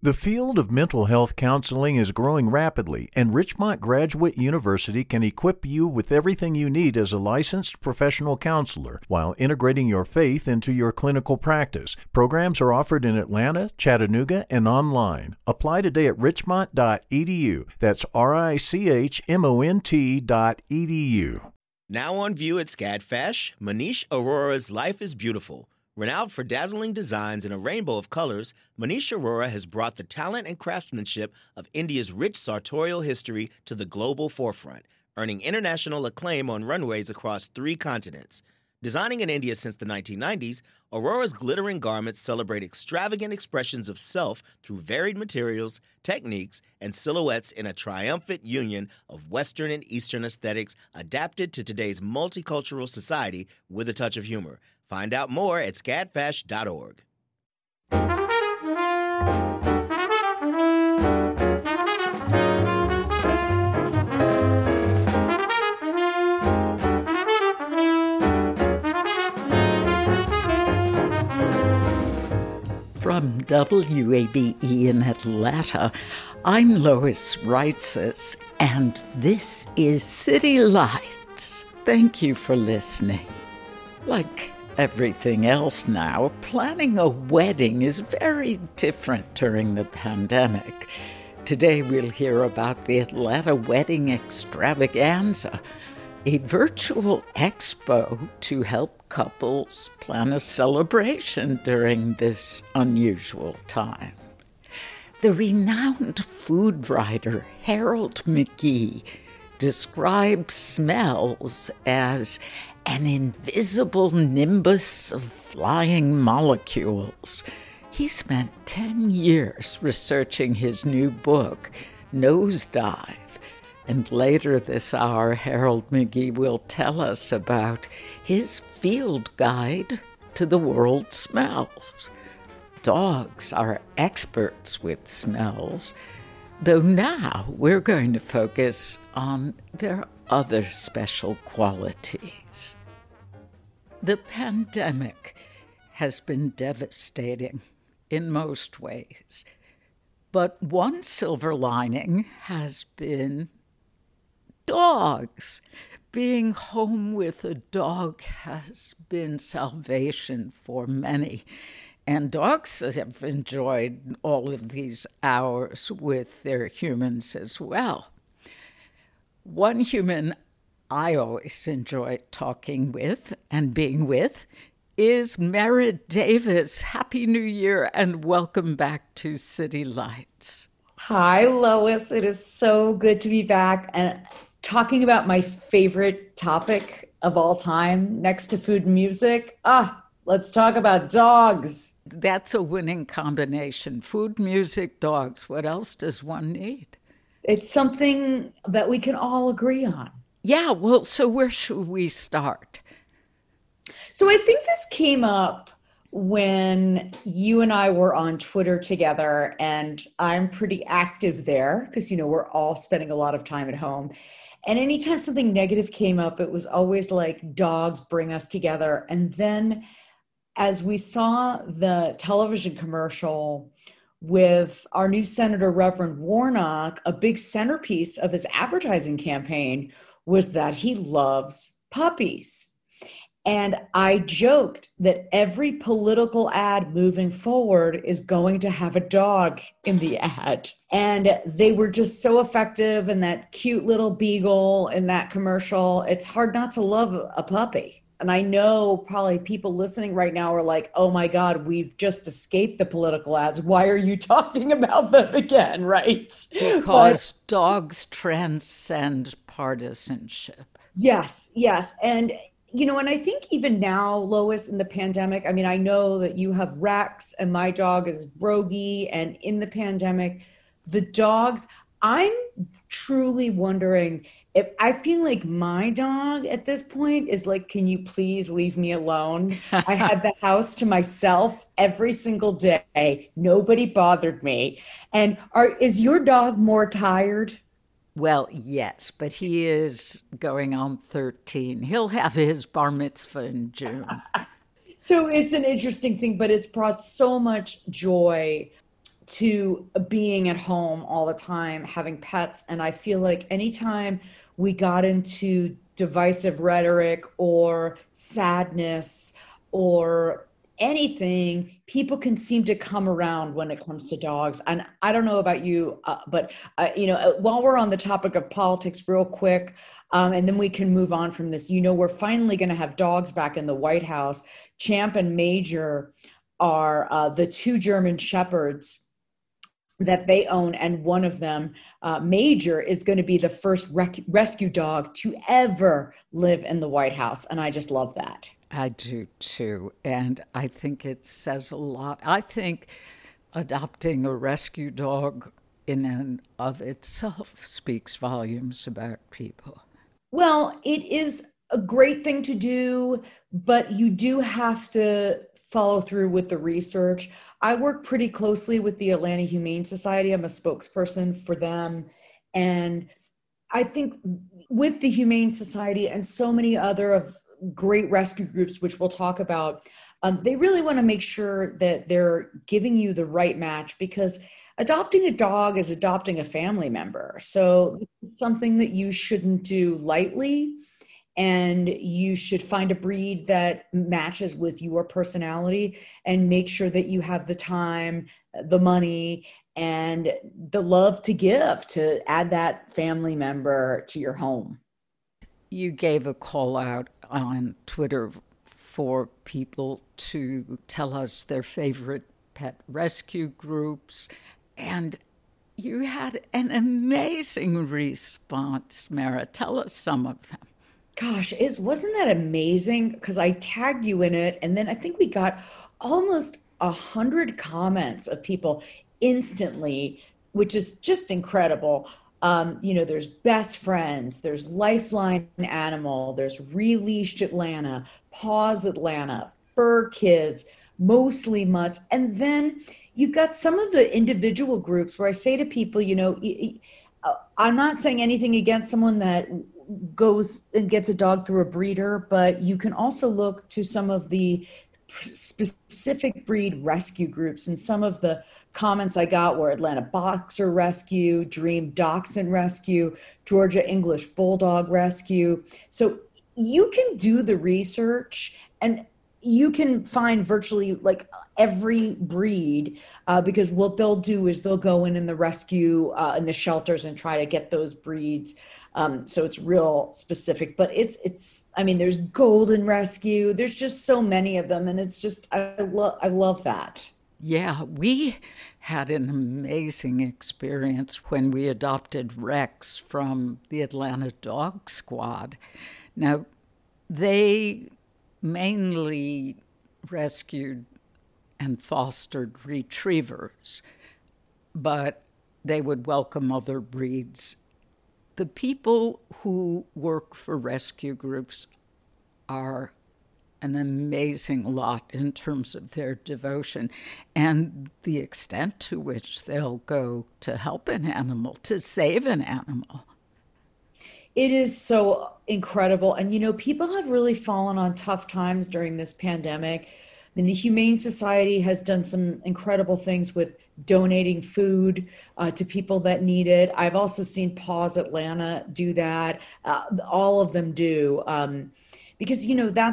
The field of mental health counseling is growing rapidly, and Richmont Graduate University can equip you with everything you need as a licensed professional counselor while integrating your faith into your clinical practice. Programs are offered in Atlanta, Chattanooga, and online. Apply today at richmont.edu. That's richmont.edu. Now on view at SCADFesh, Manish Arora's Life is Beautiful. Renowned for dazzling designs in a rainbow of colors, Manish Arora has brought the talent and craftsmanship of India's rich sartorial history to the global forefront, earning international acclaim on runways across 3 continents. Designing in India since the 1990s, Aurora's glittering garments celebrate extravagant expressions of self through varied materials, techniques, and silhouettes in a triumphant union of Western and Eastern aesthetics adapted to today's multicultural society with a touch of humor. Find out more at scadfash.org. From WABE in Atlanta, I'm Lois Reitzes, and this is City Lights. Thank you for listening. Like everything else now, planning a wedding is very different during the pandemic. Today we'll hear about the Atlanta Wedding Extravaganza, a virtual expo to help couples plan a celebration during this unusual time. The renowned food writer Harold McGee describes smells as an invisible nimbus of flying molecules. He spent 10 years researching his new book, Nosedive, and later this hour, Harold McGee will tell us about his field guide to the world's smells. Dogs are experts with smells, though now we're going to focus on their other special qualities. The pandemic has been devastating in most ways, but one silver lining has been dogs. Being home with a dog has been salvation for many, and dogs have enjoyed all of these hours with their humans as well. One human I always enjoy talking with and being with is Merritt Davis. Happy New Year and welcome back to City Lights. Hi, Lois. It is so good to be back and talking about my favorite topic of all time next to food and music. Let's talk about dogs. That's a winning combination. Food, music, dogs. What else does one need? It's something that we can all agree on. Yeah, well, so where should we start? So I think this came up when you and I were on Twitter together, and I'm pretty active there because, we're all spending a lot of time at home. And anytime something negative came up, it was always like dogs bring us together. And then as we saw the television commercial with our new Senator, Reverend Warnock, a big centerpiece of his advertising campaign was that he loves puppies. And I joked that every political ad moving forward is going to have a dog in the ad. And they were just so effective, and that cute little beagle in that commercial. It's hard not to love a puppy. And I know probably people listening right now are like, oh my God, we've just escaped the political ads. Why are you talking about them again, right? Because dogs transcend partisanship. Yes. And and I think even now, Lois, in the pandemic, I know that you have Rex and my dog is Rogie, and in the pandemic, the dogs, I'm truly wondering if I feel like my dog at this point is like, can you please leave me alone? I had the house to myself every single day. Nobody bothered me. And is your dog more tired? Well, yes, but he is going on 13. He'll have his bar mitzvah in June. So it's an interesting thing, but it's brought so much joy to being at home all the time, having pets. And I feel like anytime we got into divisive rhetoric or sadness or anything, people can seem to come around when it comes to dogs. And I don't know about you, but while we're on the topic of politics real quick, and then we can move on from this, we're finally going to have dogs back in the White House. Champ and Major are the two German Shepherds that they own, and one of them, Major, is going to be the first rescue dog to ever live in the White House. And I just love that. I do too. And I think it says a lot. I think adopting a rescue dog in and of itself speaks volumes about people. Well, it is a great thing to do, but you do have to follow through with the research. I work pretty closely with the Atlanta Humane Society. I'm a spokesperson for them. And I think with the Humane Society and so many other of great rescue groups, which we'll talk about, they really want to make sure that they're giving you the right match, because adopting a dog is adopting a family member. So it's something that you shouldn't do lightly, and you should find a breed that matches with your personality and make sure that you have the time, the money, and the love to give to add that family member to your home. You gave a call out on Twitter for people to tell us their favorite pet rescue groups, and you had an amazing response, Mara. Tell us some of them. Gosh, wasn't that amazing? Because I tagged you in it, and then I think we got almost 100 comments of people instantly, which is just incredible. There's Best Friends, there's Lifeline Animal, there's Releashed Atlanta, Paws Atlanta, Fur Kids, Mostly Mutts. And then you've got some of the individual groups where I say to people, I'm not saying anything against someone that goes and gets a dog through a breeder, but you can also look to some of the specific breed rescue groups. And some of the comments I got were Atlanta Boxer Rescue, Dream Dachshund Rescue, Georgia English Bulldog Rescue. So you can do the research, and you can find virtually like every breed, because what they'll do is they'll go in the rescue in the shelters and try to get those breeds. So it's real specific, but there's Golden Rescue. There's just so many of them. And it's just, I love that. Yeah, we had an amazing experience when we adopted Rex from the Atlanta Dog Squad. Now, they mainly rescued and fostered retrievers, but they would welcome other breeds. The people who work for rescue groups are an amazing lot in terms of their devotion and the extent to which they'll go to help an animal, to save an animal. It is so incredible. And, people have really fallen on tough times during this pandemic. The Humane Society has done some incredible things with donating food to people that need it. I've also seen Paws Atlanta do that. All of them do, because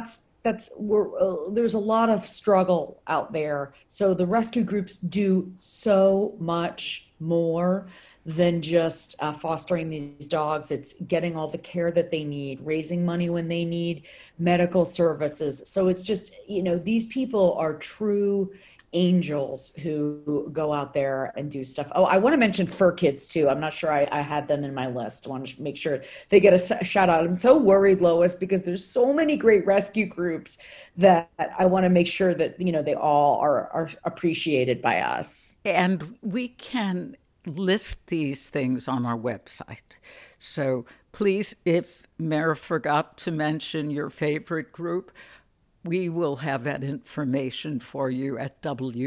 there's a lot of struggle out there. So the rescue groups do so much more than just fostering these dogs. It's getting all the care that they need, raising money when they need medical services. So it's just, these people are true angels who go out there and do stuff. Oh, I want to mention Fur Kids too. I'm not sure I had them in my list. I want to make sure they get a shout out. I'm so worried, Lois, because there's so many great rescue groups that I want to make sure that, they all are appreciated by us. And we can list these things on our website. So please, if Mara forgot to mention your favorite group, we will have that information for you at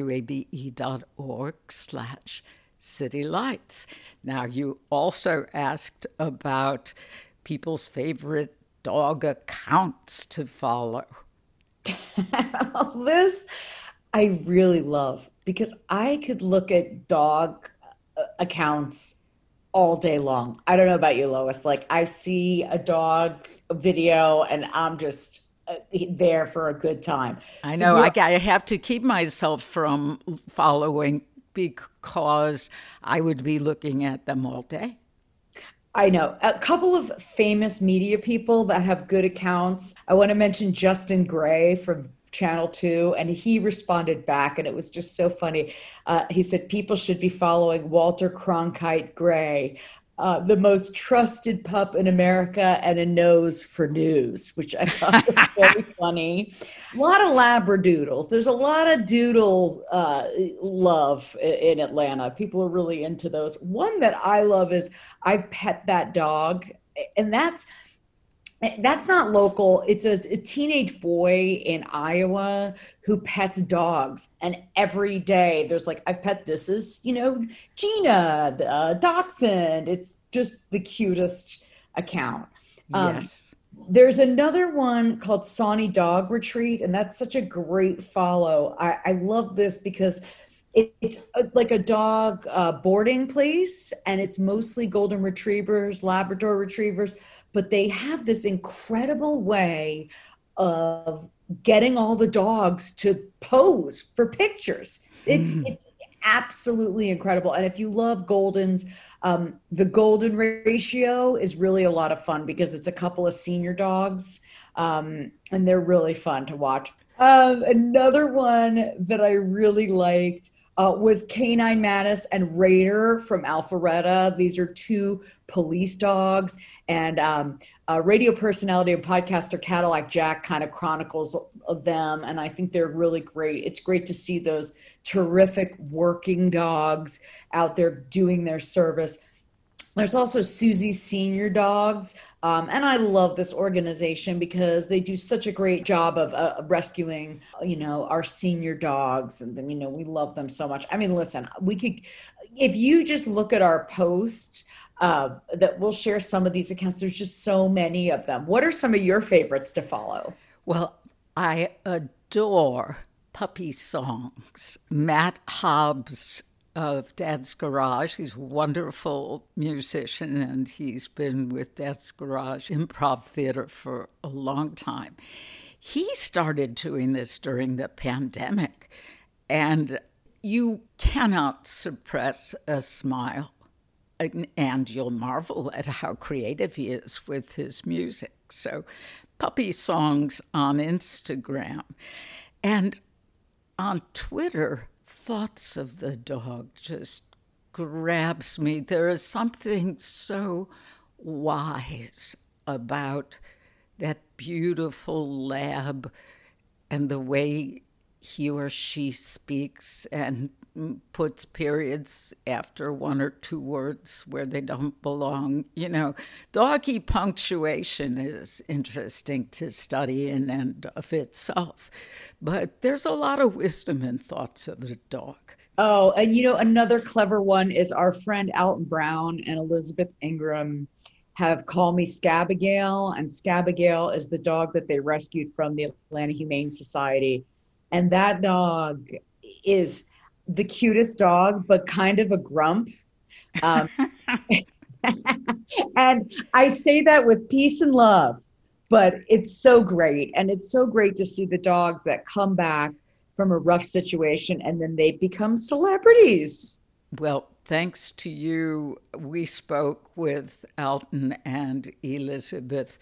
wabe.org/citylights. Now, you also asked about people's favorite dog accounts to follow. This, I really love, because I could look at dog accounts all day long. I don't know about you, Lois. Like, I see a dog video and I'm just there for a good time. I So know you're I have to keep myself from following because I would be looking at them all day. I know a couple of famous media people that have good accounts. I want to mention Justin Gray from Channel 2, and he responded back, and it was just so funny. He said, people should be following Walter Cronkite Gray, the most trusted pup in America and a nose for news, which I thought was very funny. A lot of Labradoodles. There's a lot of doodle love in Atlanta. People are really into those. One that I love is I've Pet That Dog, and that's not local. It's a teenage boy in Iowa who pets dogs. And every day there's like, I pet this is, Gina, Dachshund. It's just the cutest account. Yes. There's another one called Sawney Dog Retreat, and that's such a great follow. I love this because it's like a dog boarding place, and it's mostly golden retrievers, Labrador retrievers, but they have this incredible way of getting all the dogs to pose for pictures. It's absolutely incredible. And if you love Goldens, the Golden Ratio is really a lot of fun because it's a couple of senior dogs, and they're really fun to watch. Another one that I really liked was Canine Mattis and Raider from Alpharetta. These are two police dogs, and radio personality and podcaster Cadillac Jack kind of chronicles of them, and I think they're really great. It's great to see those terrific working dogs out there doing their service. There's also Susie's Senior Dogs, and I love this organization because they do such a great job of rescuing, our senior dogs, and then, we love them so much. I mean, listen, we could, if you just look at our post, that we'll share some of these accounts. There's just so many of them. What are some of your favorites to follow? Well, I adore puppy songs. Matt Hobbs of Dad's Garage. He's a wonderful musician, and he's been with Dad's Garage Improv Theater for a long time. He started doing this during the pandemic, and you cannot suppress a smile. And you'll marvel at how creative he is with his music. So, puppy songs on Instagram. And on Twitter, Thoughts of the Dog just grabs me. There is something so wise about that beautiful lab and the way he or she speaks and puts periods after one or two words where they don't belong. Doggy punctuation is interesting to study in and of itself, but there's a lot of wisdom in Thoughts of the Dog. Oh, and another clever one is our friend Alton Brown and Elizabeth Ingram have Call Me Scabigail, and Scabigail is the dog that they rescued from the Atlanta Humane Society. And that dog is the cutest dog, but kind of a grump. And I say that with peace and love, but it's so great. And it's so great to see the dogs that come back from a rough situation and then they become celebrities. Well, thanks to you, we spoke with Alton and Elizabeth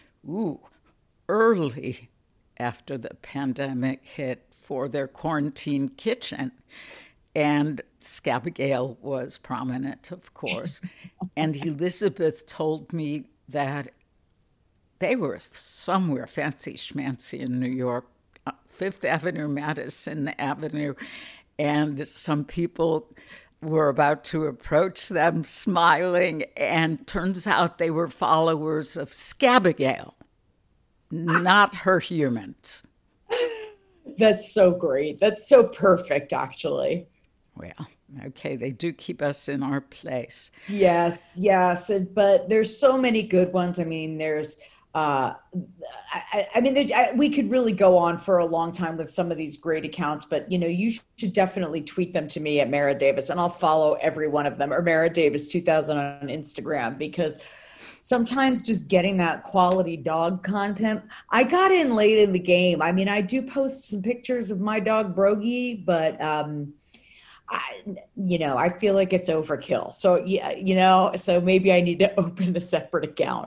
early after the pandemic hit for their quarantine kitchen. And Scabigail was prominent, of course. And Elizabeth told me that they were somewhere fancy schmancy in New York, Fifth Avenue, Madison Avenue, and some people were about to approach them smiling, and turns out they were followers of Scabigail, not her humans. That's so great. That's so perfect, actually. Well, okay, they do keep us in our place. Yes. But there's so many good ones. I mean, there's I mean, we could really go on for a long time with some of these great accounts, but you should definitely tweet them to me at Mara Davis, and I'll follow every one of them, or Mara Davis 2000 on Instagram, because sometimes just getting that quality dog content. I got in late in the game. I mean, I do post some pictures of my dog Brogy, but I feel like it's overkill. So yeah, so maybe I need to open a separate account.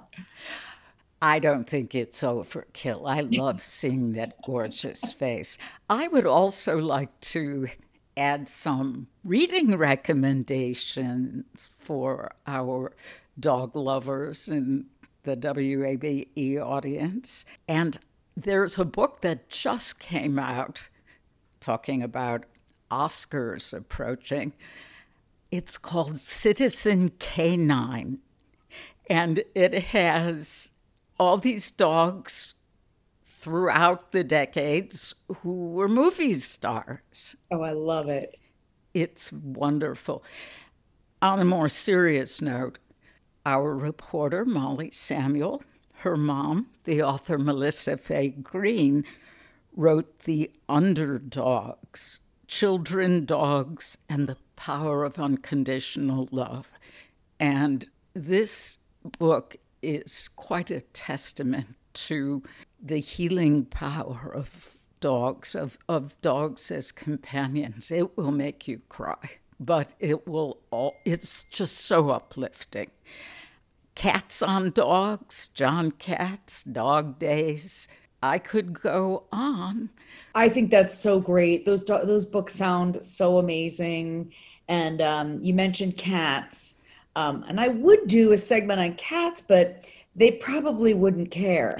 I don't think it's overkill. I love seeing that gorgeous face. I would also like to add some reading recommendations for our dog lovers in the WABE audience. And there's a book that just came out talking about Oscars approaching. It's called Citizen Canine, and it has all these dogs throughout the decades who were movie stars. Oh, I love it. It's wonderful. On a more serious note, our reporter, Molly Samuel, her mom, the author Melissa Fay Green, wrote The Underdogs, Children, Dogs, and the Power of Unconditional Love. And this book is quite a testament to the healing power of dogs, of dogs as companions. It will make you cry, but it's just so uplifting. Cats on Dogs, John Katz, Dog Days. I could go on. I think that's so great. Those books sound so amazing. And you mentioned cats. And I would do a segment on cats, but they probably wouldn't care.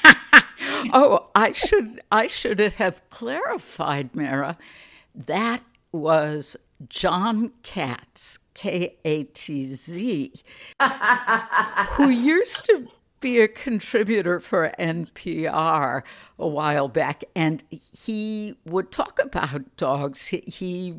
Oh, I should have clarified, Mara. That was John Katz, Katz, who used to be a contributor for NPR a while back, and he would talk about dogs. He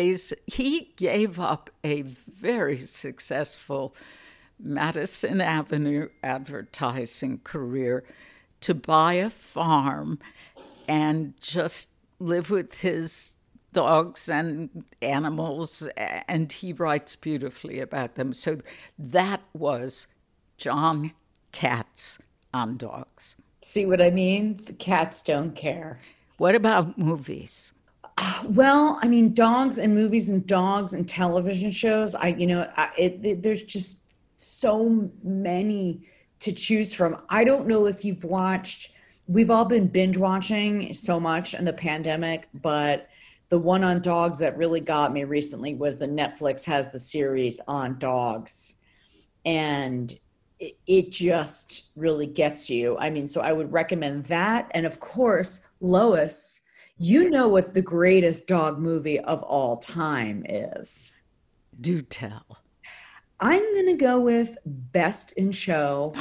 gave up a very successful Madison Avenue advertising career to buy a farm and just live with his dogs and animals, and he writes beautifully about them. So that was John Katz on Dogs. See what I mean? The cats don't care. What about movies? Well, I mean, dogs and movies and dogs and television shows. There's just so many to choose from. I don't know if you've watched. We've all been binge watching so much in the pandemic, but the one on dogs that really got me recently was the Netflix has the series on dogs, and it just really gets you. I mean, so I would recommend that. And of course, Lois, you know what the greatest dog movie of all time is. Do tell. I'm going to go with Best in Show.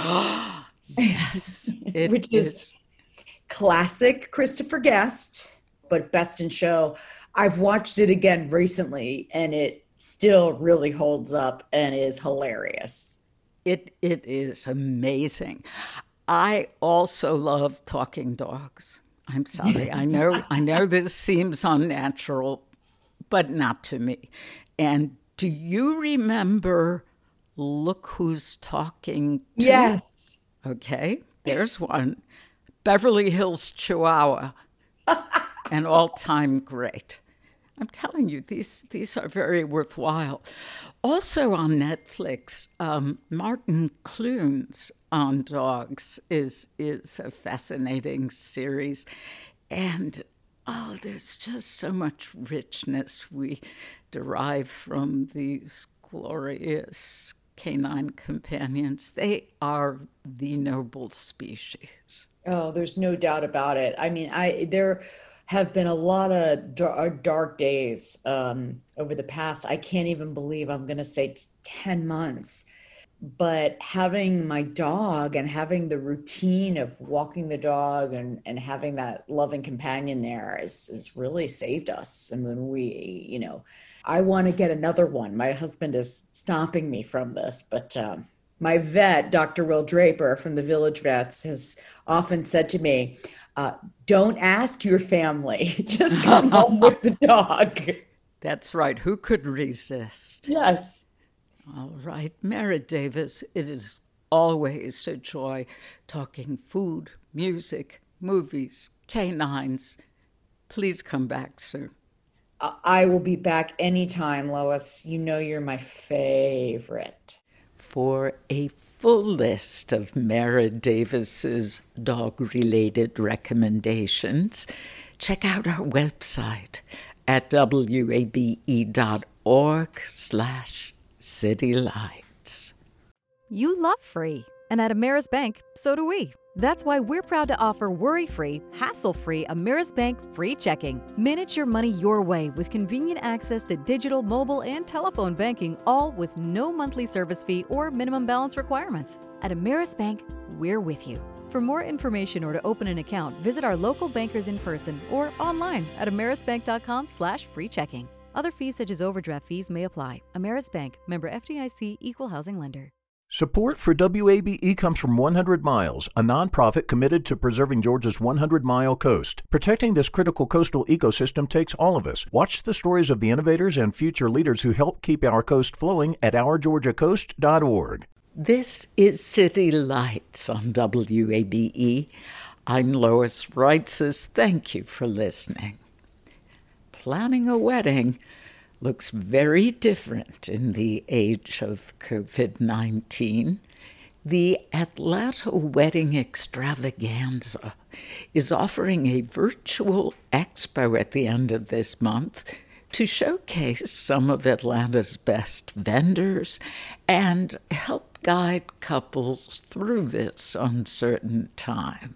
Yes. Which is classic Christopher Guest, but Best in Show. I've watched it again recently, and it still really holds up and is hilarious. It is amazing. I also love talking dogs. I'm sorry. I know this seems unnatural, but not to me. And do you remember Look Who's Talking To? Yes. Okay, there's one. Beverly Hills Chihuahua, an all-time great. I'm telling you, these are very worthwhile. Also on Netflix, Martin Clunes on Dogs is a fascinating series. And, there's just so much richness we derive from these glorious canine companions. They are the noble species. Oh, there's no doubt about it. I mean, there have been a lot of dark days over the past, I can't even believe I'm going to say 10 months. But having my dog and having the routine of walking the dog and having that loving companion there is really saved us. And when I want to get another one. My husband is stopping me from this, but My vet, Dr. Will Draper from the Village Vets, has often said to me, don't ask your family, just come home with the dog. That's right. Who could resist? Yes. All right. Merritt Davis, it is always a joy talking food, music, movies, canines. Please come back soon. I will be back anytime, Lois. You know you're my favorite. For a full list of Merritt Davis's dog-related recommendations, check out our website at wabe.org/citylights. You love free, and at Ameris Bank, so do we. That's why we're proud to offer worry-free, hassle-free Ameris Bank free checking. Manage your money your way with convenient access to digital, mobile, and telephone banking, all with no monthly service fee or minimum balance requirements. At Ameris Bank, we're with you. For more information or to open an account, visit our local bankers in person or online at amerisbank.com/free checking. Other fees such as overdraft fees may apply. Ameris Bank, member FDIC, equal housing lender. Support for WABE comes from 100 Miles, a nonprofit committed to preserving Georgia's 100-mile coast. Protecting this critical coastal ecosystem takes all of us. Watch the stories of the innovators and future leaders who help keep our coast flowing at ourgeorgiacoast.org. This is City Lights on WABE. I'm Lois Reitzes. Thank you for listening. Planning a wedding looks very different in the age of COVID-19. The Atlanta Wedding Extravaganza is offering a virtual expo at the end of this month to showcase some of Atlanta's best vendors and help guide couples through this uncertain time.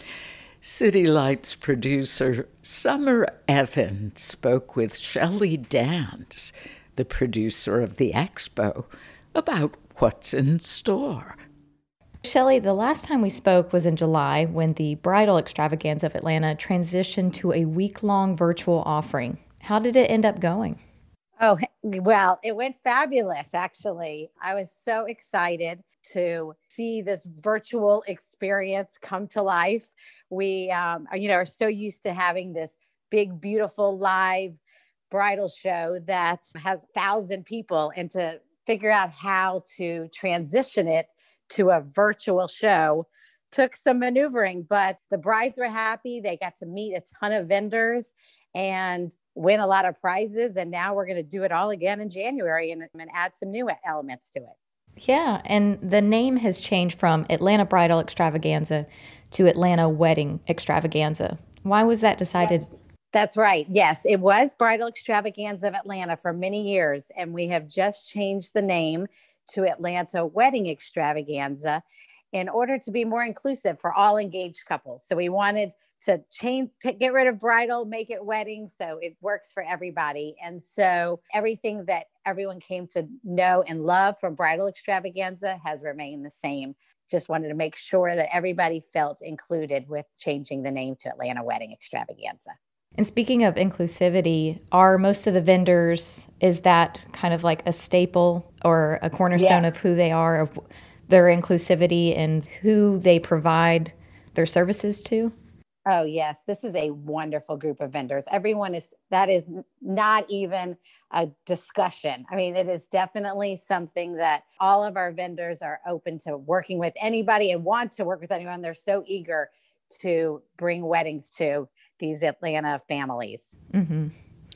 City Lights producer Summer Evans spoke with Shelley Dance, the producer of the expo, about what's in store. Shelley, the last time we spoke was in July when the Bridal Extravaganza of Atlanta transitioned to a week-long virtual offering. How did it end up going? Oh, well, it went fabulous, actually. I was so excited to see this virtual experience come to life. We, are so used to having this big, beautiful live bridal show that has 1,000 people, and to figure out how to transition it to a virtual show took some maneuvering, but the brides were happy. They got to meet a ton of vendors and win a lot of prizes. And now we're going to do it all again in January and add some new elements to it. Yeah, and the name has changed from Atlanta Bridal Extravaganza to Atlanta Wedding Extravaganza. Why was that decided? That's right. Yes, it was Bridal Extravaganza of Atlanta for many years, and we have just changed the name to Atlanta Wedding Extravaganza in order to be more inclusive for all engaged couples. So we wanted to get rid of bridal, make it wedding, so it works for everybody. And so everything that everyone came to know and love from Bridal Extravaganza has remained the same. Just wanted to make sure that everybody felt included with changing the name to Atlanta Wedding Extravaganza. And speaking of inclusivity, are most of the vendors, is that kind of like a staple or a cornerstone of who they are, of their inclusivity and who they provide their services to? Oh, yes. This is a wonderful group of vendors. That is not even a discussion. I mean, it is definitely something that all of our vendors are open to working with anybody and want to work with anyone. They're so eager to bring weddings to these Atlanta families. Mm-hmm.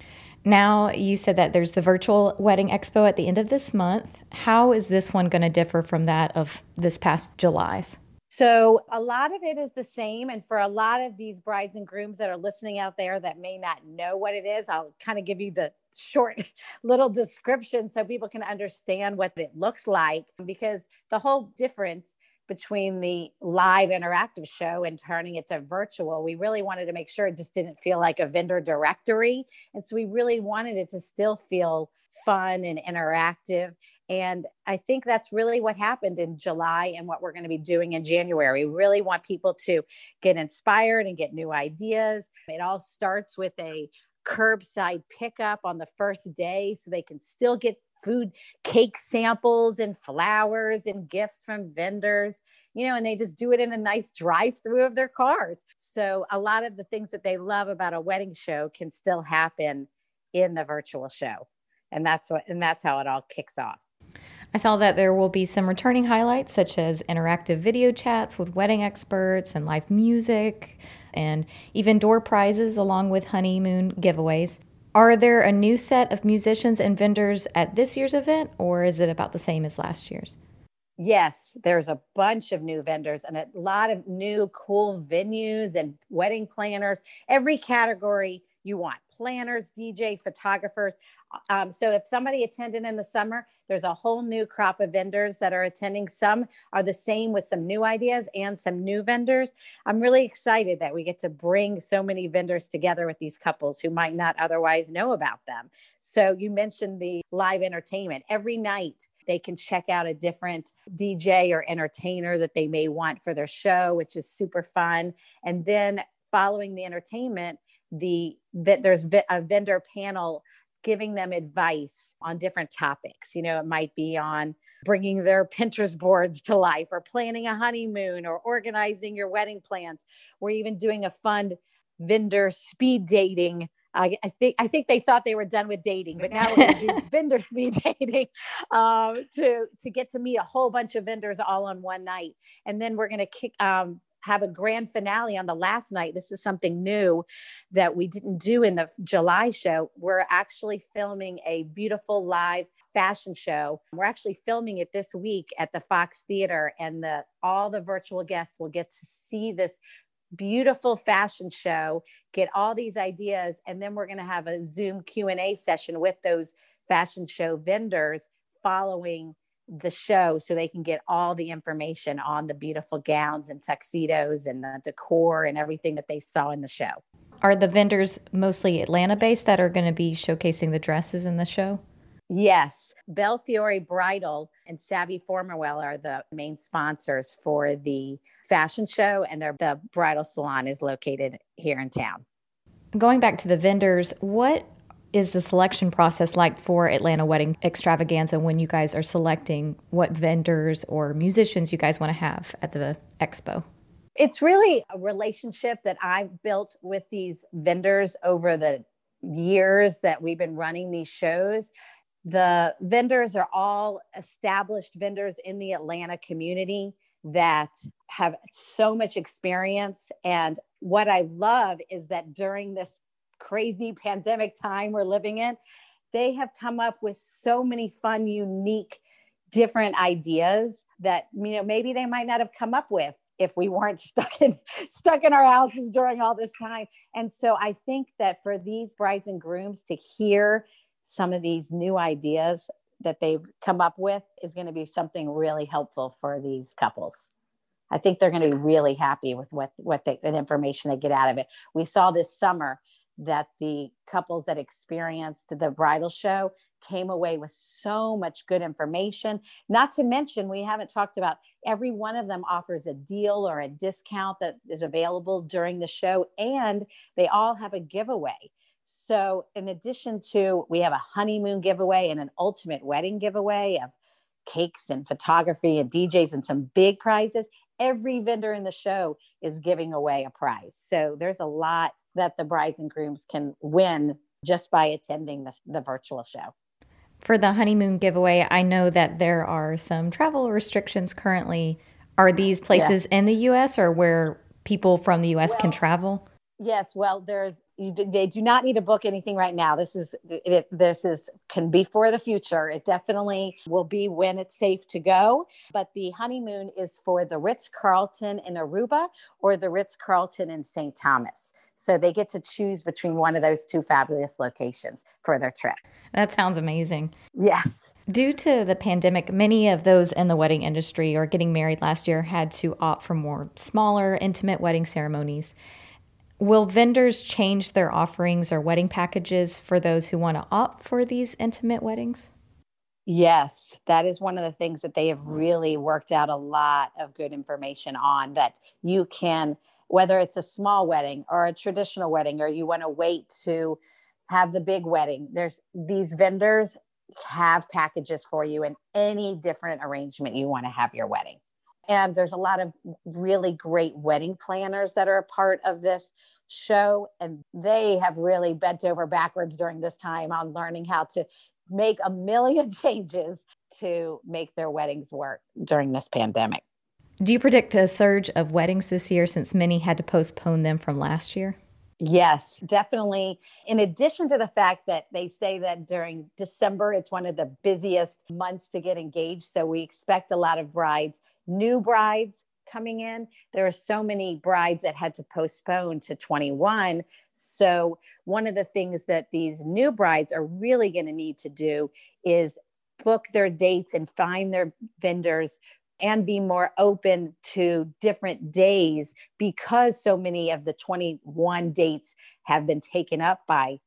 Now, you said that there's the virtual wedding expo at the end of this month. How is this one going to differ from that of this past July's? So a lot of it is the same. And for a lot of these brides and grooms that are listening out there that may not know what it is, I'll kind of give you the short little description so people can understand what it looks like, because the whole difference between the live interactive show and turning it to virtual, we really wanted to make sure it just didn't feel like a vendor directory. And so we really wanted it to still feel fun and interactive. And I think that's really what happened in July and what we're going to be doing in January. We really want people to get inspired and get new ideas. It all starts with a curbside pickup on the first day so they can still get food, cake samples and flowers and gifts from vendors, and they just do it in a nice drive-through of their cars. So a lot of the things that they love about a wedding show can still happen in the virtual show. And that's how it all kicks off. I saw that there will be some returning highlights, such as interactive video chats with wedding experts and live music, and even door prizes along with honeymoon giveaways. Are there a new set of musicians and vendors at this year's event, or is it about the same as last year's? Yes, there's a bunch of new vendors and a lot of new cool venues and wedding planners, every category you want. Planners, DJs, photographers. So if somebody attended in the summer, there's a whole new crop of vendors that are attending. Some are the same with some new ideas and some new vendors. I'm really excited that we get to bring so many vendors together with these couples who might not otherwise know about them. So you mentioned the live entertainment. Every night they can check out a different DJ or entertainer that they may want for their show, which is super fun. And then following the entertainment, there's a vendor panel giving them advice on different topics. It might be on bringing their Pinterest boards to life, or planning a honeymoon, or organizing your wedding plans. We're even doing a fun vendor speed dating. I think they thought they were done with dating, but now we're going to do vendor speed dating to get to meet a whole bunch of vendors all on one night. And then we're going to have a grand finale on the last night. This is something new that we didn't do in the July show. We're actually filming a beautiful live fashion show. We're actually filming it this week at the Fox Theater, and all the virtual guests will get to see this beautiful fashion show, get all these ideas, and then we're going to have a Zoom Q&A session with those fashion show vendors following the show, so they can get all the information on the beautiful gowns and tuxedos and the decor and everything that they saw in the show. Are the vendors mostly Atlanta-based that are going to be showcasing the dresses in the show? Yes. Belfiore Bridal and Savvy Formerwell are the main sponsors for the fashion show, and the bridal salon is located here in town. Going back to the vendors, what is the selection process like for Atlanta Wedding Extravaganza when you guys are selecting what vendors or musicians you guys want to have at the expo? It's really a relationship that I've built with these vendors over the years that we've been running these shows. The vendors are all established vendors in the Atlanta community that have so much experience. And what I love is that during this crazy pandemic time we're living in, they have come up with so many fun, unique, different ideas that, maybe they might not have come up with if we weren't stuck in our houses during all this time. And so I think that for these brides and grooms to hear some of these new ideas that they've come up with is going to be something really helpful for these couples. I think they're going to be really happy with the information they get out of it. We saw this summer that the couples that experienced the bridal show came away with so much good information. Not to mention, we haven't talked about, every one of them offers a deal or a discount that is available during the show, and they all have a giveaway. So in addition to, we have a honeymoon giveaway and an ultimate wedding giveaway of cakes and photography and DJs and some big prizes. Every vendor in the show is giving away a prize. So there's a lot that the brides and grooms can win just by attending the virtual show. For the honeymoon giveaway, I know that there are some travel restrictions currently. Are these places in the U.S. or where people from the U.S. can travel? Yes. Well, they do not need to book anything right now. This can be for the future. It definitely will be when it's safe to go. But the honeymoon is for the Ritz-Carlton in Aruba or the Ritz-Carlton in St. Thomas. So they get to choose between one of those two fabulous locations for their trip. That sounds amazing. Yes. Due to the pandemic, many of those in the wedding industry or getting married last year had to opt for more smaller, intimate wedding ceremonies. Will vendors change their offerings or wedding packages for those who want to opt for these intimate weddings? Yes, that is one of the things that they have really worked out a lot of good information on, that you can, whether it's a small wedding or a traditional wedding, or you want to wait to have the big wedding, there's these vendors have packages for you in any different arrangement you want to have your wedding. And there's a lot of really great wedding planners that are a part of this show. And they have really bent over backwards during this time on learning how to make a million changes to make their weddings work during this pandemic. Do you predict a surge of weddings this year since many had to postpone them from last year? Yes, definitely. In addition to the fact that they say that during December, it's one of the busiest months to get engaged. So we expect a lot of brides, new brides coming in. There are so many brides that had to postpone to 21. So one of the things that these new brides are really going to need to do is book their dates and find their vendors and be more open to different days, because so many of the 21 dates have been taken up by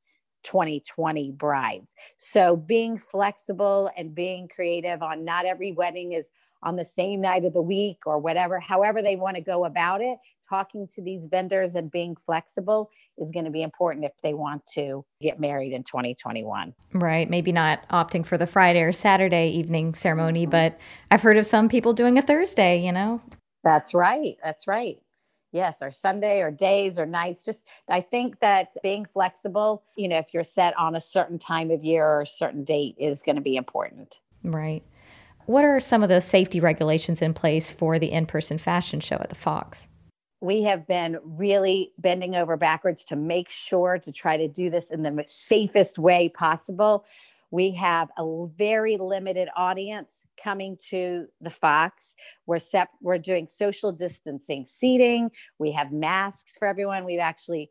2020 brides. So being flexible and being creative on not every wedding is on the same night of the week or whatever, however they want to go about it, talking to these vendors and being flexible is going to be important if they want to get married in 2021. Right. Maybe not opting for the Friday or Saturday evening ceremony, but I've heard of some people doing a Thursday, you know? That's right. That's right. Yes, or Sunday or days or nights. Just, I think that being flexible, you know, if you're set on a certain time of year or a certain date is going to be important. Right. What are some of the safety regulations in place for the in-person fashion show at the Fox? We have been really bending over backwards to make sure to try to do this in the safest way possible. We have a very limited audience coming to the Fox. We're doing social distancing seating. We have masks for everyone. We've actually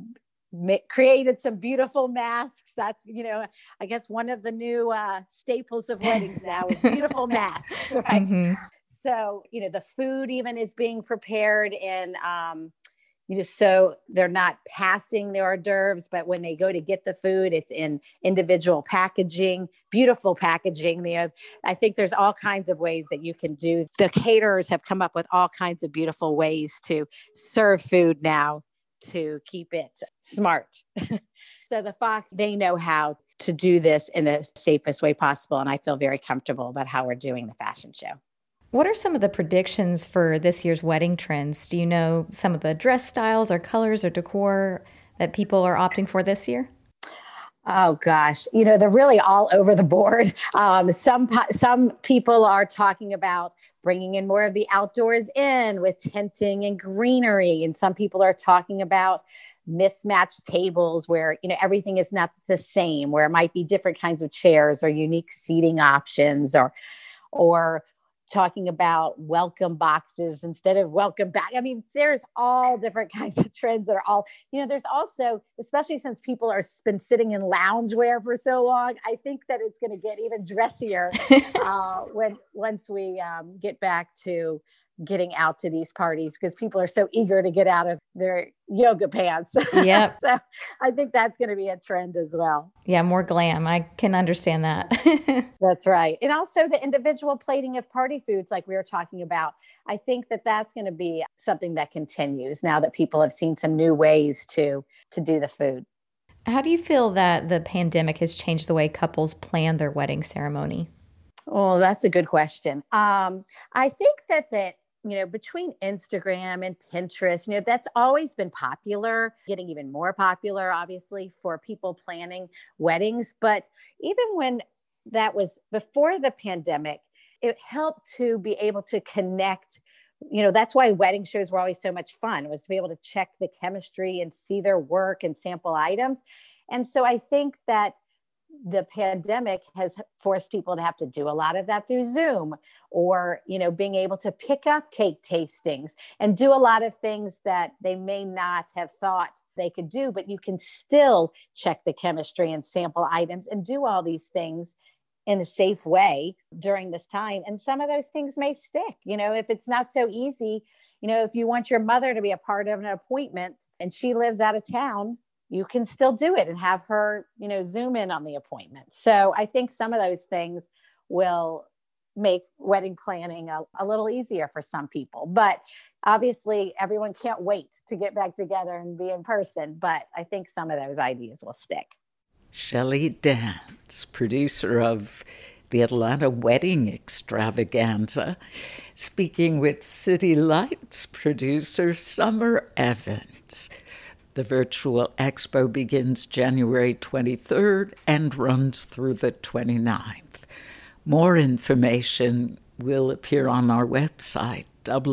created some beautiful masks. That's, you know, I guess one of the new staples of weddings now is beautiful masks, right? Mm-hmm. So, you know, the food even is being prepared in, you know, so they're not passing the hors d'oeuvres, but when they go to get the food, it's in individual packaging, beautiful packaging. You know, I think there's all kinds of ways that you can do. The caterers have come up with all kinds of beautiful ways to serve food now to keep it smart. So the Fox, they know how to do this in the safest way possible. And I feel very comfortable about how we're doing the fashion show. What are some of the predictions for this year's wedding trends? Do you know some of the dress styles or colors or decor that people are opting for this year? Oh gosh, you know, they're really all over the board. Some people are talking about bringing in more of the outdoors in with tinting and greenery. And some people are talking about mismatched tables where, you know, everything is not the same, where it might be different kinds of chairs or unique seating options, or talking about welcome boxes instead of welcome back. I mean, there's all different kinds of trends that are all, you know, there's also, especially since people are been sitting in loungewear for so long, I think that it's going to get even dressier once we get back to getting out to these parties, because people are so eager to get out of their yoga pants. Yep. So I think that's going to be a trend as well. Yeah, more glam. I can understand that. That's right. And also the individual plating of party foods, like we were talking about. I think that that's going to be something that continues now that people have seen some new ways to do the food. How do you feel that the pandemic has changed the way couples plan their wedding ceremony? Oh, that's a good question. I think that you know, between Instagram and Pinterest, you know, that's always been popular, getting even more popular, obviously, for people planning weddings. But even when that was before the pandemic, it helped to be able to connect. You know, that's why wedding shows were always so much fun, was to be able to check the chemistry and see their work and sample items. And so I think that the pandemic has forced people to have to do a lot of that through Zoom, or, you know, being able to pick up cake tastings and do a lot of things that they may not have thought they could do, but you can still check the chemistry and sample items and do all these things in a safe way during this time. And some of those things may stick, you know, if it's not so easy, you know, if you want your mother to be a part of an appointment and she lives out of town, you can still do it and have her, you know, Zoom in on the appointment. So I think some of those things will make wedding planning a little easier for some people. But obviously, everyone can't wait to get back together and be in person. But I think some of those ideas will stick. Shelley Dance, producer of the Atlanta Wedding Extravaganza, speaking with City Lights producer Summer Evans. The virtual expo begins January 23rd and runs through the 29th. More information will appear on our website,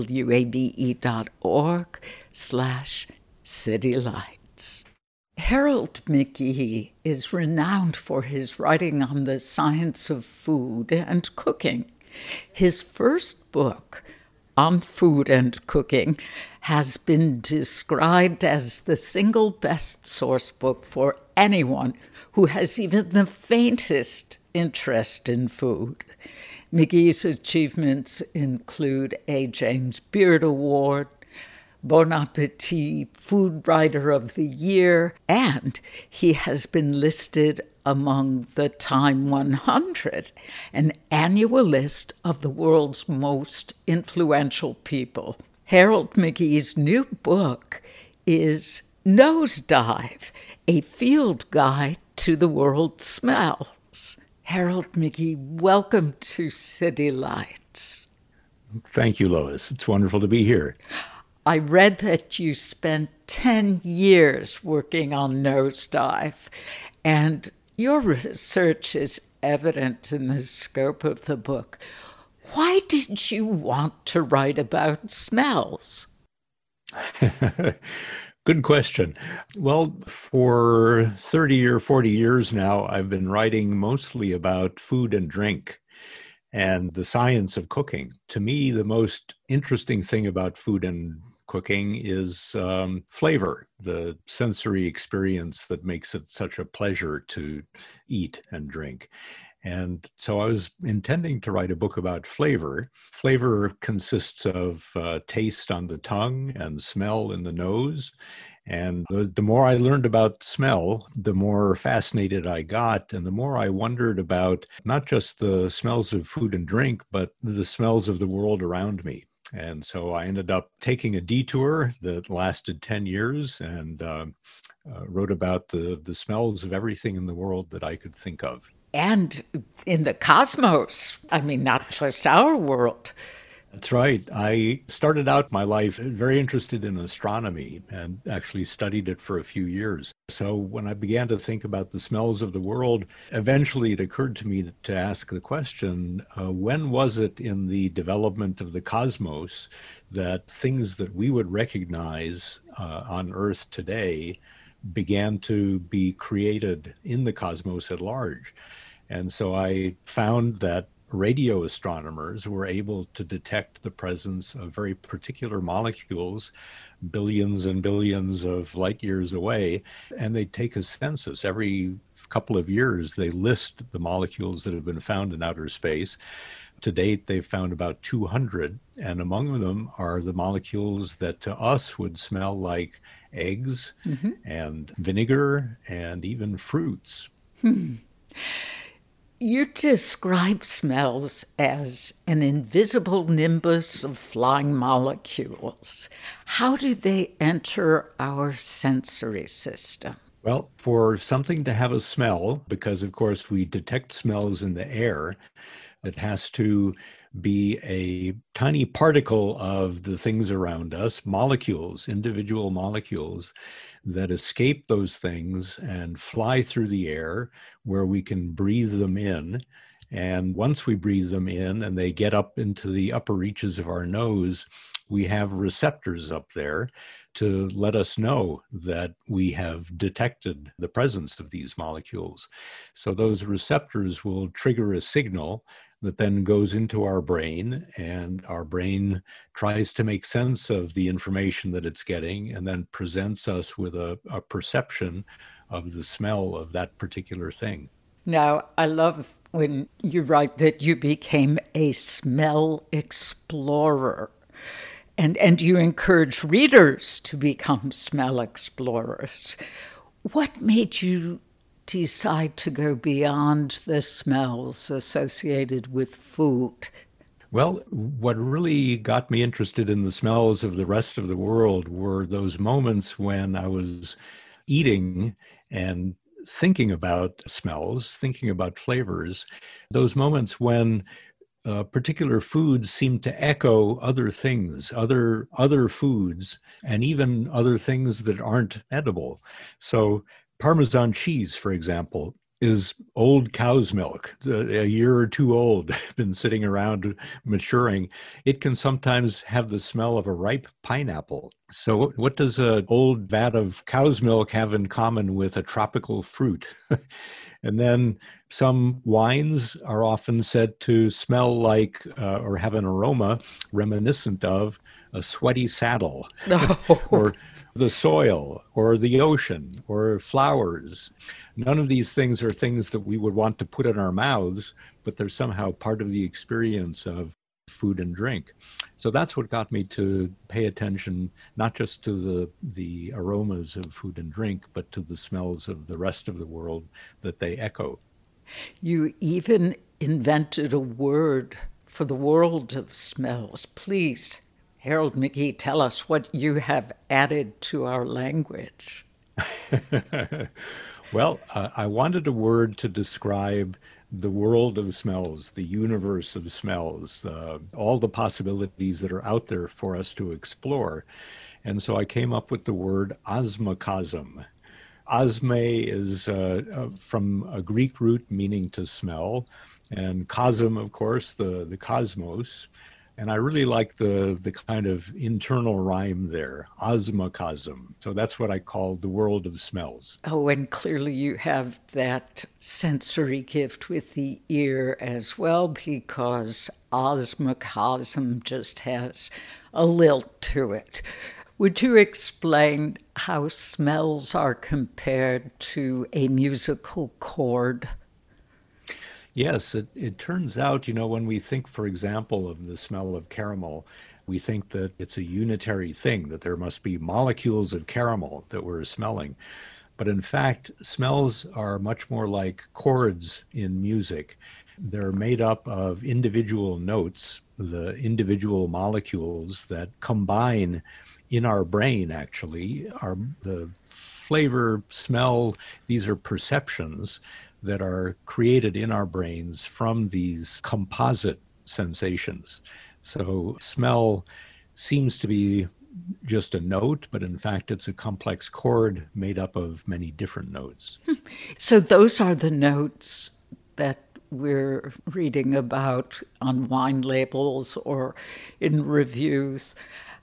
wabe.org/citylights. Harold McGee is renowned for his writing on the science of food and cooking. His first book on food and cooking has been described as the single best source book for anyone who has even the faintest interest in food. McGee's achievements include a James Beard Award, Bon Appetit Food Writer of the Year, and he has been listed among the Time 100, an annual list of the world's most influential people. Harold McGee's new book is Nosedive, a field guide to the world's smells. Harold McGee, welcome to City Lights. Thank you, Lois. It's wonderful to be here. I read that you spent 10 years working on Nosedive, and your research is evident in the scope of the book. Why did you want to write about smells? Good question. Well, for 30 or 40 years now, I've been writing mostly about food and drink and the science of cooking. To me, the most interesting thing about food and cooking is flavor, the sensory experience that makes it such a pleasure to eat and drink. And so I was intending to write a book about flavor. Flavor consists of taste on the tongue and smell in the nose. And the more I learned about smell, the more fascinated I got, and the more I wondered about not just the smells of food and drink, but the smells of the world around me. And so I ended up taking a detour that lasted 10 years and wrote about the smells of everything in the world that I could think of. And in the cosmos, I mean, not just our world. That's right. I started out my life very interested in astronomy and actually studied it for a few years. So when I began to think about the smells of the world, eventually it occurred to me to ask the question, when was it in the development of the cosmos that things that we would recognize on Earth today began to be created in the cosmos at large? And so I found that radio astronomers were able to detect the presence of very particular molecules billions and billions of light years away, and they take a census. Every couple of years, they list the molecules that have been found in outer space. To date, they've found about 200, and among them are the molecules that to us would smell like eggs and vinegar and even fruits. You describe smells as an invisible nimbus of flying molecules. How do they enter our sensory system? Well, for something to have a smell, because of course we detect smells in the air, it has to be a tiny particle of the things around us, molecules, individual molecules that escape those things and fly through the air where we can breathe them in. And once we breathe them in and they get up into the upper reaches of our nose, we have receptors up there to let us know that we have detected the presence of these molecules. So those receptors will trigger a signal that then goes into our brain, and our brain tries to make sense of the information that it's getting and then presents us with a perception of the smell of that particular thing. Now, I love when you write that you became a smell explorer, and you encourage readers to become smell explorers. What made you decide to go beyond the smells associated with food? Well, what really got me interested in the smells of the rest of the world were those moments when I was eating and thinking about smells, thinking about flavors, those moments when particular foods seem to echo other things, other foods, and even other things that aren't edible. So Parmesan cheese, for example, is old cow's milk, a year or two old, been sitting around maturing. It can sometimes have the smell of a ripe pineapple. So what does an old vat of cow's milk have in common with a tropical fruit? And then some wines are often said to smell like or have an aroma reminiscent of a sweaty saddle, or the soil, or the ocean, or flowers. None of these things are things that we would want to put in our mouths, but they're somehow part of the experience of food and drink. So that's what got me to pay attention, not just to the aromas of food and drink, but to the smells of the rest of the world that they echo. You even invented a word for the world of smells. Please, Harold McGee, tell us what you have added to our language. Well, I wanted a word to describe the world of smells, the universe of smells, all the possibilities that are out there for us to explore. And so I came up with the word osmocosm. Osme is from a Greek root meaning to smell, and cosm, of course, the cosmos. And I really like the kind of internal rhyme there, osmocosm. So that's what I call the world of smells. Oh, and clearly you have that sensory gift with the ear as well, because osmocosm just has a lilt to it. Would you explain how smells are compared to a musical chord? Yes, it turns out, when we think, for example, of the smell of caramel, we think that it's a unitary thing, that there must be molecules of caramel that we're smelling. But in fact, smells are much more like chords in music. They're made up of individual notes, the individual molecules that combine in our brain, actually. The flavor, smell, these are perceptions that are created in our brains from these composite sensations. So smell seems to be just a note, but in fact it's a complex chord made up of many different notes. So those are the notes that we're reading about on wine labels or in reviews.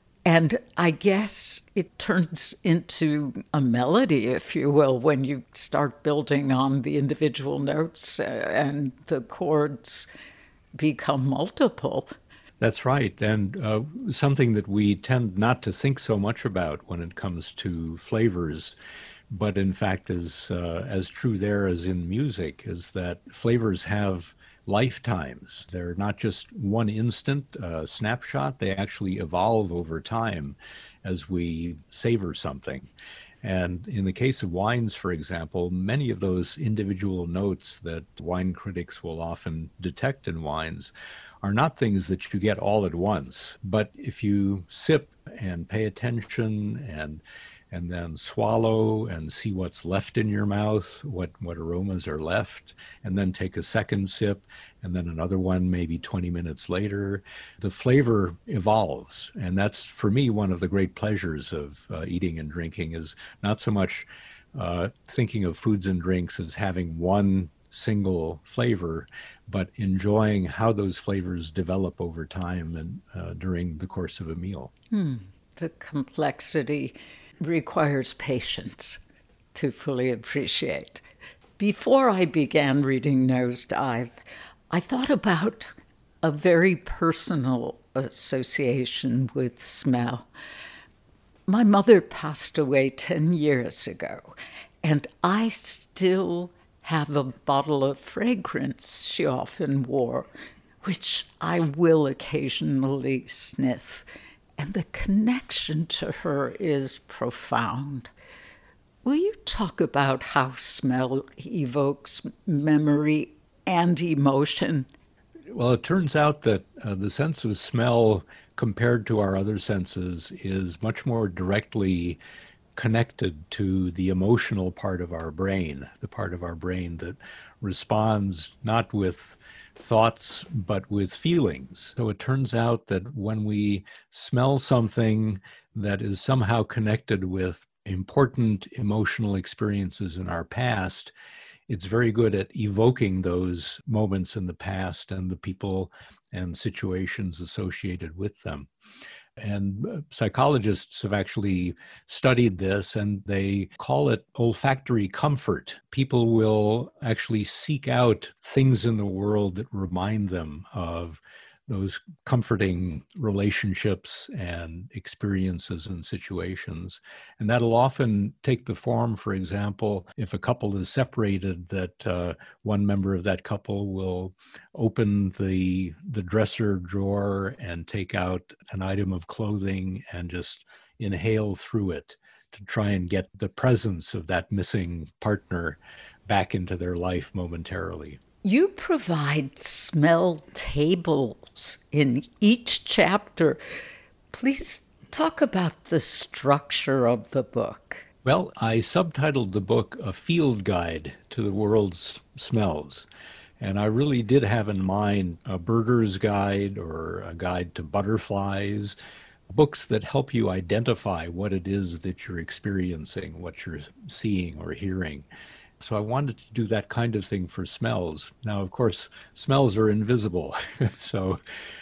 And I guess it turns into a melody, if you will, when you start building on the individual notes and the chords become multiple. That's right. And something that we tend not to think so much about when it comes to flavors, but in fact is as true there as in music, is that flavors have lifetimes. They're not just one instant snapshot. They actually evolve over time as we savor something. And in the case of wines, for example, many of those individual notes that wine critics will often detect in wines are not things that you get all at once. But if you sip and pay attention and then swallow and see what's left in your mouth, what aromas are left, and then take a second sip, and then another one maybe 20 minutes later, the flavor evolves. And that's, for me, one of the great pleasures of eating and drinking, is not so much thinking of foods and drinks as having one single flavor, but enjoying how those flavors develop over time and during the course of a meal. The complexity requires patience to fully appreciate. Before I began reading Nosedive, I thought about a very personal association with smell. My mother passed away 10 years ago, and I still have a bottle of fragrance she often wore, which I will occasionally sniff. And the connection to her is profound. Will you talk about how smell evokes memory and emotion? Well, it turns out that the sense of smell compared to our other senses is much more directly connected to the emotional part of our brain, the part of our brain that responds not with thoughts, but with feelings. So it turns out that when we smell something that is somehow connected with important emotional experiences in our past, it's very good at evoking those moments in the past and the people and situations associated with them. And psychologists have actually studied this, and they call it olfactory comfort. People will actually seek out things in the world that remind them of those comforting relationships and experiences and situations. And that'll often take the form, for example, if a couple is separated, that one member of that couple will open the dresser drawer and take out an item of clothing and just inhale through it to try and get the presence of that missing partner back into their life momentarily. You provide smell tables in each chapter. Please talk about the structure of the book. Well, I subtitled the book A Field Guide to the World's Smells. And I really did have in mind a birder's guide or a guide to butterflies, books that help you identify what it is that you're experiencing, what you're seeing or hearing. So I wanted to do that kind of thing for smells. Now, of course, smells are invisible, so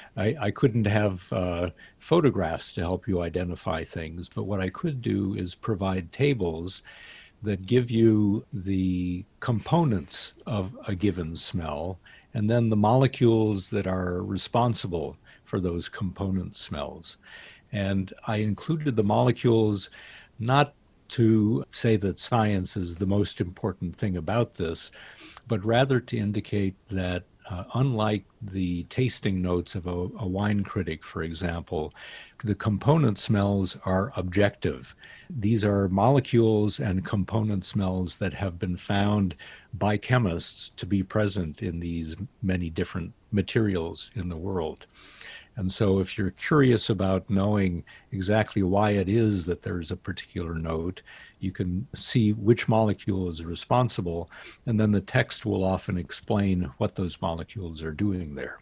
I couldn't have photographs to help you identify things. But what I could do is provide tables that give you the components of a given smell and then the molecules that are responsible for those component smells. And I included the molecules not to say that science is the most important thing about this, but rather to indicate that unlike the tasting notes of a wine critic, for example, the component smells are objective. These are molecules and component smells that have been found by chemists to be present in these many different materials in the world. And so if you're curious about knowing exactly why it is that there's a particular note, you can see which molecule is responsible, and then the text will often explain what those molecules are doing there.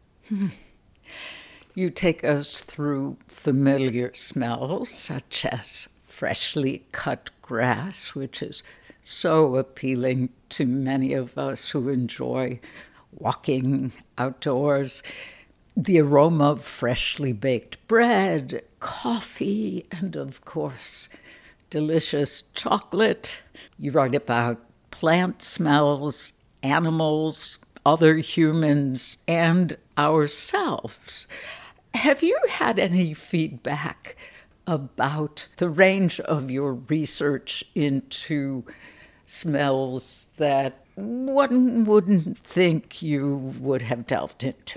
You take us through familiar smells, such as freshly cut grass, which is so appealing to many of us who enjoy walking outdoors. The aroma of freshly baked bread, coffee, and of course, delicious chocolate. You write about plant smells, animals, other humans, and ourselves. Have you had any feedback about the range of your research into smells that one wouldn't think you would have delved into?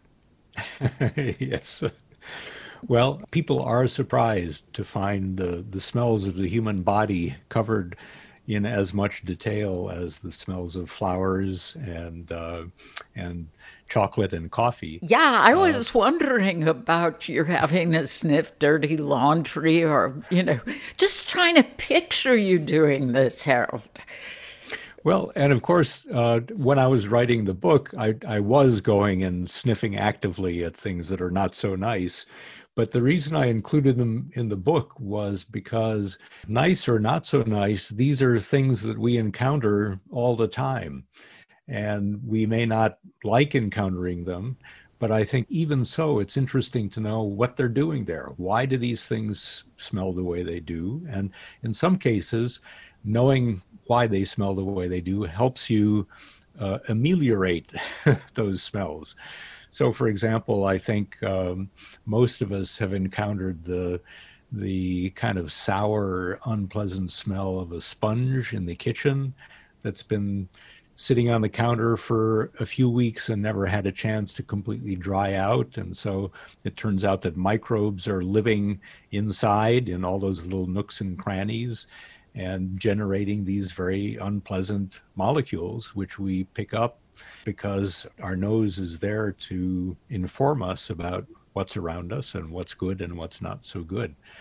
Yes. Well, people are surprised to find the smells of the human body covered in as much detail as the smells of flowers and chocolate and coffee. Yeah, I was wondering about your having to sniff dirty laundry or, just trying to picture you doing this, Harold. Well, and of course, when I was writing the book, I was going and sniffing actively at things that are not so nice. But the reason I included them in the book was because nice or not so nice, these are things that we encounter all the time. And we may not like encountering them, but I think even so, it's interesting to know what they're doing there. Why do these things smell the way they do? And in some cases, knowing why they smell the way they do helps you ameliorate those smells. So, for example, I think most of us have encountered the kind of sour, unpleasant smell of a sponge in the kitchen that's been sitting on the counter for a few weeks and never had a chance to completely dry out. And so it turns out that microbes are living inside in all those little nooks and crannies and generating these very unpleasant molecules, which we pick up because our nose is there to inform us about what's around us and what's good and what's not so good.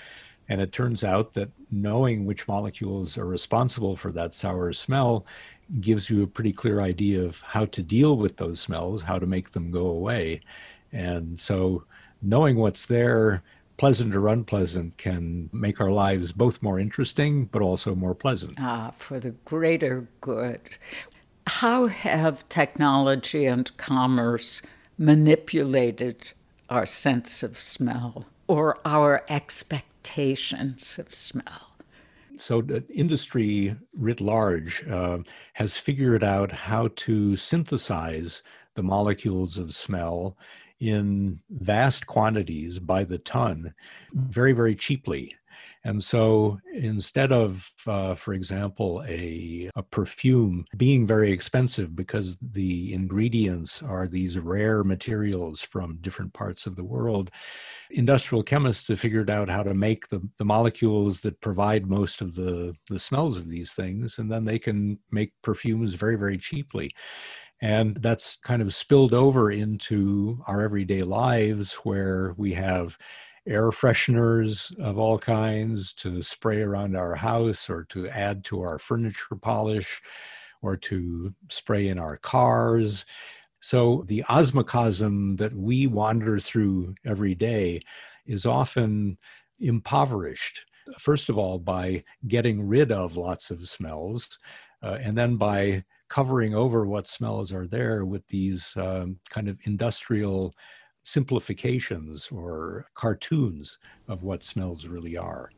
And it turns out that knowing which molecules are responsible for that sour smell gives you a pretty clear idea of how to deal with those smells, how to make them go away. And so knowing what's there, pleasant or unpleasant, can make our lives both more interesting, but also more pleasant. For the greater good. How have technology and commerce manipulated our sense of smell or our expectations of smell? So the industry writ large has figured out how to synthesize the molecules of smell in vast quantities by the ton very, very cheaply. And so instead of, for example, a perfume being very expensive because the ingredients are these rare materials from different parts of the world, industrial chemists have figured out how to make the molecules that provide most of the smells of these things, and then they can make perfumes very, very cheaply. And that's kind of spilled over into our everyday lives, where we have air fresheners of all kinds to spray around our house or to add to our furniture polish or to spray in our cars. So the osmocosm that we wander through every day is often impoverished, first of all, by getting rid of lots of smells, and then by covering over what smells are there with these kind of industrial simplifications or cartoons of what smells really are.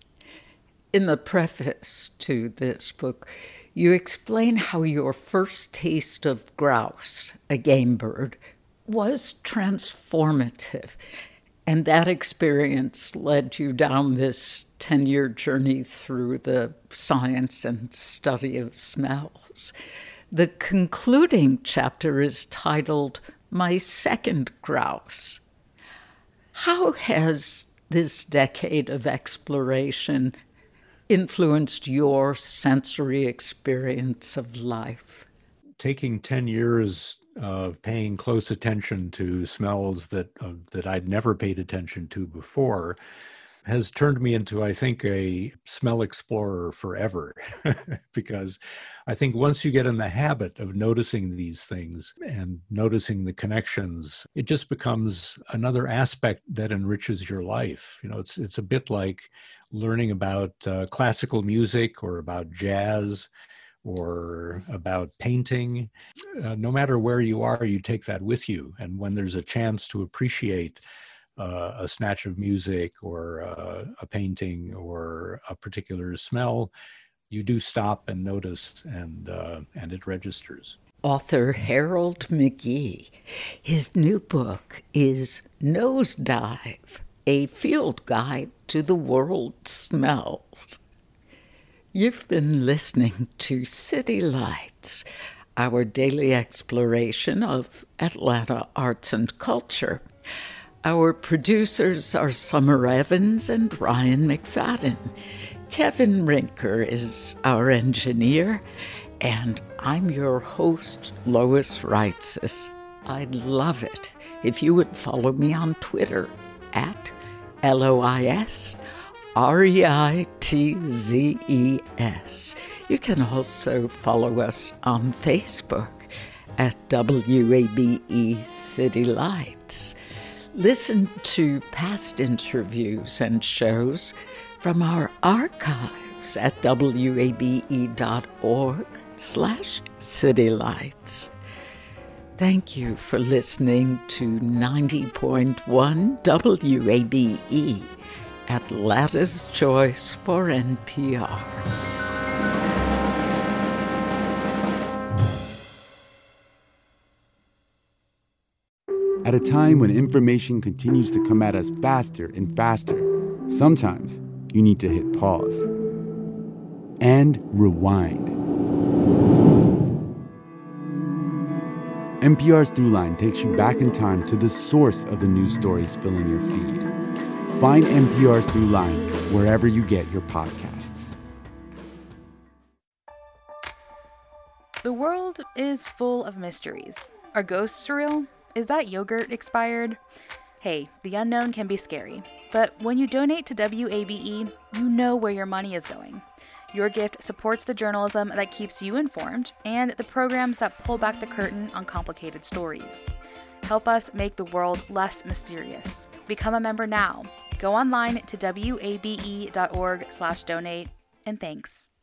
In the preface to this book, you explain how your first taste of grouse, a game bird, was transformative. And that experience led you down this 10-year journey through the science and study of smells. The concluding chapter is titled My Second Grouse. How has this decade of exploration influenced your sensory experience of life? Taking 10 years of paying close attention to smells that I'd never paid attention to before has turned me into, I think, a smell explorer forever. Because I think once you get in the habit of noticing these things and noticing the connections, it just becomes another aspect that enriches your life. You know, it's a bit like learning about classical music or about jazz or about painting. No matter where you are, you take that with you. And when there's a chance to appreciate a snatch of music or a painting or a particular smell, you do stop and notice, and it registers. Author Harold McGee. His new book is Nosedive, a field guide to the world's smells. You've been listening to City Lights, our daily exploration of Atlanta arts and culture. Our producers are Summer Evans and Ryan McFadden. Kevin Rinker is our engineer, and I'm your host, Lois Reitzes. I'd love it if you would follow me on Twitter at LOISREITZES. You can also follow us on Facebook at WABE City Lights. Listen to past interviews and shows from our archives at wabe.org/citylights. Thank you for listening to 90.1 WABE, Atlanta's Choice for NPR. At a time when information continues to come at us faster and faster, sometimes you need to hit pause and rewind. NPR's Throughline takes you back in time to the source of the news stories filling your feed. Find NPR's Throughline wherever you get your podcasts. The world is full of mysteries. Are ghosts real? Is that yogurt expired? Hey, the unknown can be scary. But when you donate to WABE, you know where your money is going. Your gift supports the journalism that keeps you informed and the programs that pull back the curtain on complicated stories. Help us make the world less mysterious. Become a member now. Go online to wabe.org/donate, and thanks.